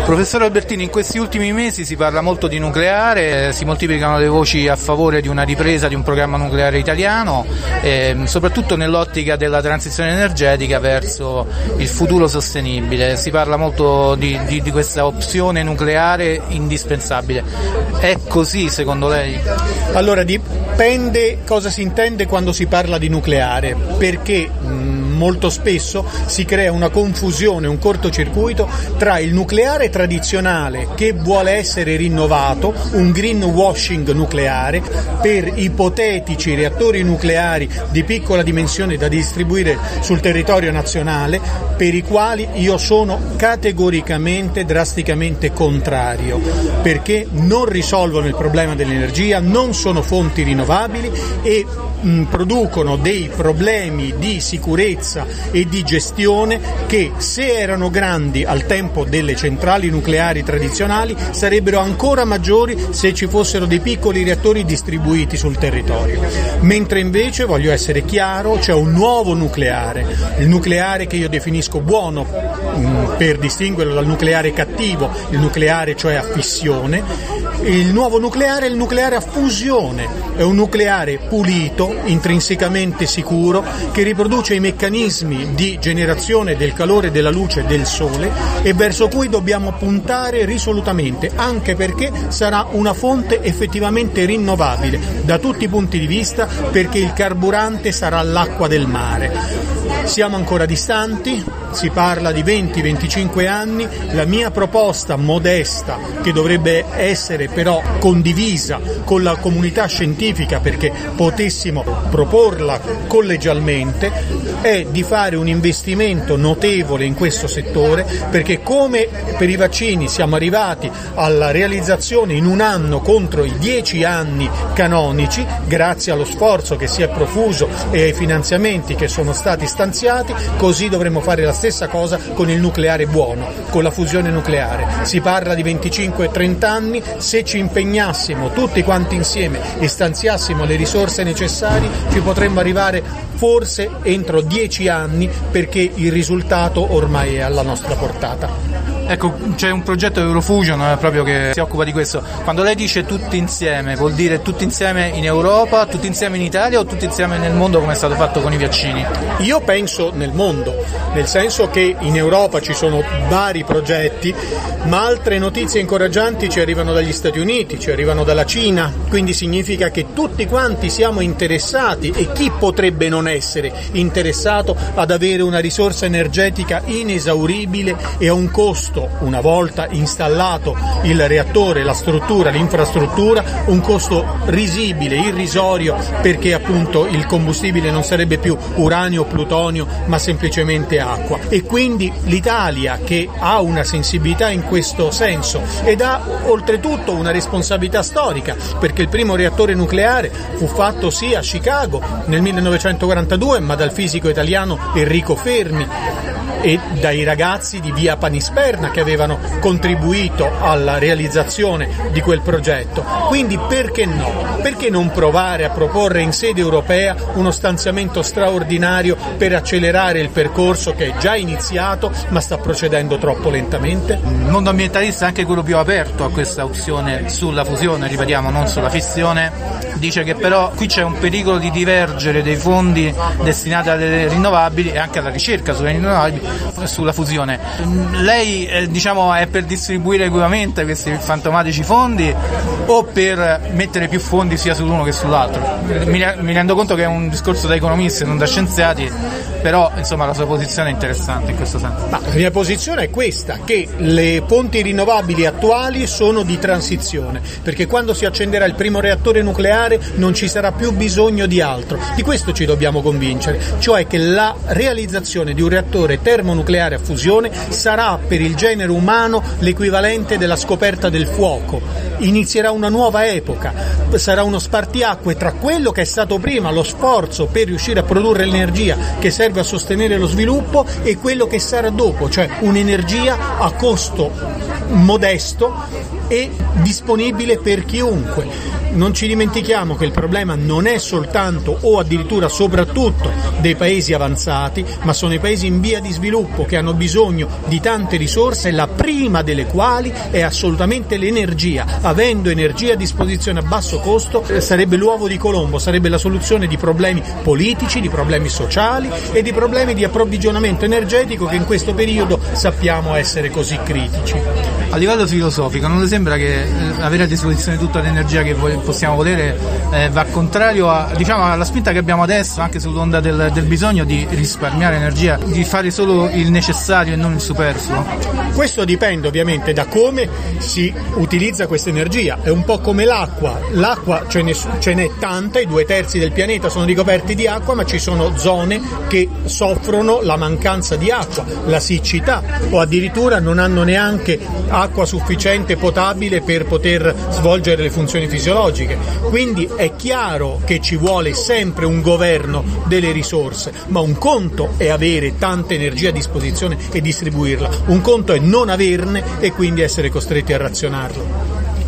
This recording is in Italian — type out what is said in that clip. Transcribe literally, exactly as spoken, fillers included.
Professor Albertini, in questi ultimi mesi si parla molto di nucleare, si moltiplicano le voci a favore di una ripresa di un programma nucleare italiano, eh, soprattutto nell'ottica della transizione energetica verso il futuro sostenibile. Si parla molto di, di, di questa opzione nucleare indispensabile. È così secondo lei? Allora, dipende cosa si intende quando si parla di nucleare, perché mh, molto spesso si crea una confusione, un cortocircuito tra il nucleare tradizionale che vuole essere rinnovato, un greenwashing nucleare per ipotetici reattori nucleari di piccola dimensione da distribuire sul territorio nazionale, per i quali io sono categoricamente, drasticamente contrario, perché non risolvono il problema dell'energia, non sono fonti rinnovabili e mh, producono dei problemi di sicurezza e di gestione che, se erano grandi al tempo delle centrali nucleari tradizionali, sarebbero ancora maggiori se ci fossero dei piccoli reattori distribuiti sul territorio. Mentre invece, voglio essere chiaro, c'è un nuovo nucleare, il nucleare che io definisco buono mh, per distinguerlo dal nucleare cattivo, il nucleare cioè a fissione. Il nuovo nucleare è il nucleare a fusione, è un nucleare pulito, intrinsecamente sicuro, che riproduce i meccanismi di generazione del calore e della luce del Sole e verso cui dobbiamo puntare risolutamente, anche perché sarà una fonte effettivamente rinnovabile da tutti i punti di vista, perché il carburante sarà l'acqua del mare. Siamo ancora distanti, si parla di venti venticinque anni, la mia proposta modesta, che dovrebbe essere però condivisa con la comunità scientifica perché potessimo proporla collegialmente, è di fare un investimento notevole in questo settore, perché come per i vaccini siamo arrivati alla realizzazione in un anno contro i dieci anni canonici, grazie allo sforzo che si è profuso e ai finanziamenti che sono stati stanziati, così dovremmo fare la stessa cosa con il nucleare buono, con la fusione nucleare. Si parla di venticinque trenta anni, se ci impegnassimo tutti quanti insieme e stanziassimo le risorse necessarie ci potremmo arrivare forse entro dieci anni, perché il risultato ormai è alla nostra portata. Ecco, c'è un progetto Eurofusion eh, proprio che si occupa di questo. Quando lei dice tutti insieme, vuol dire tutti insieme in Europa, tutti insieme in Italia o tutti insieme nel mondo, come è stato fatto con i vaccini? Io penso nel mondo, nel senso che in Europa ci sono vari progetti, ma altre notizie incoraggianti ci arrivano dagli Stati Uniti, ci arrivano dalla Cina, quindi significa che tutti quanti siamo interessati, e chi potrebbe non essere interessato ad avere una risorsa energetica inesauribile e a un costo, una volta installato il reattore, la struttura, l'infrastruttura, un costo risibile, irrisorio, perché appunto il combustibile non sarebbe più uranio o plutonio, ma semplicemente acqua. E quindi l'Italia, che ha una sensibilità in questo senso ed ha oltretutto una responsabilità storica, perché il primo reattore nucleare fu fatto sì a Chicago nel millenovecentoquarantadue, ma dal fisico italiano Enrico Fermi e dai ragazzi di Via Panisperna che avevano contribuito alla realizzazione di quel progetto. Quindi perché no? Perché non provare a proporre in sede europea uno stanziamento straordinario per accelerare il percorso che è già iniziato ma sta procedendo troppo lentamente? Il mondo ambientalista è anche quello più aperto a questa opzione sulla fusione, ripetiamo, non sulla fissione. Dice che però qui c'è un pericolo di divergere dei fondi destinati alle rinnovabili e anche alla ricerca sulle rinnovabili sulla fusione. Lei eh, diciamo è per distribuire equamente questi fantomatici fondi o per mettere più fondi sia sull'uno che sull'altro? Mi, mi rendo conto che è un discorso da economisti e non da scienziati, però insomma la sua posizione è interessante in questo senso. Ma la mia posizione è questa, che le fonti rinnovabili attuali sono di transizione, perché quando si accenderà il primo reattore nucleare non ci sarà più bisogno di altro. Di questo ci dobbiamo convincere, cioè che la realizzazione di un reattore termonucleare a fusione sarà per il genere umano l'equivalente della scoperta del fuoco. Inizierà una nuova epoca, sarà uno spartiacque tra quello che è stato prima, lo sforzo per riuscire a produrre l'energia che serve a sostenere lo sviluppo, e quello che sarà dopo, cioè un'energia a costo modesto e disponibile per chiunque. Non ci dimentichiamo che il problema non è soltanto o addirittura soprattutto dei paesi avanzati, ma sono i paesi in via di sviluppo che hanno bisogno di tante risorse, la prima delle quali è assolutamente l'energia. Avendo energia a disposizione a basso costo eh, sarebbe l'uovo di Colombo, sarebbe la soluzione di problemi politici, di problemi sociali e di problemi di approvvigionamento energetico che in questo periodo sappiamo essere così critici. A livello filosofico, non le sembra che avere a disposizione tutta l'energia che possiamo volere eh, va contrario a, diciamo, alla spinta che abbiamo adesso, anche sull'onda del, del bisogno di risparmiare energia, di fare solo il necessario e non il superfluo? Questo dipende ovviamente da come si utilizza questa energia. È un po' come l'acqua. L'acqua ce n'è, ce n'è tanta, i due terzi del pianeta sono ricoperti di acqua, ma ci sono zone che soffrono la mancanza di acqua, la siccità, o addirittura non hanno neanche acqua sufficiente potabile per poter svolgere le funzioni fisiologiche. Quindi è chiaro che ci vuole sempre un governo delle risorse, ma un conto è avere tanta energia a disposizione e distribuirla, un conto è non averne e quindi essere costretti a razionarla.